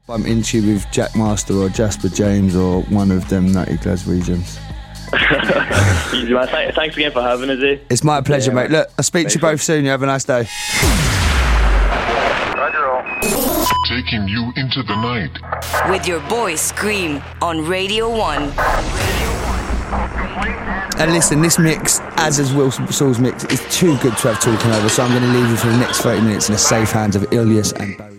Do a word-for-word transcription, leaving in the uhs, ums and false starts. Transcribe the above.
bump into you with Jack Master or Jasper James or one of them Nutty Glaswegians. Easy, man. Th- thanks again for having us here. It's my pleasure, yeah, mate. Look, I'll speak Thanks to you both soon. You have a nice day. Taking you into the night. With your boy Scream on Radio one. And listen, this mix, as is Will Saul's mix, is too good to have talking over, so I'm going to leave you for the next thirty minutes in the safe hands of Ilyas and Barry.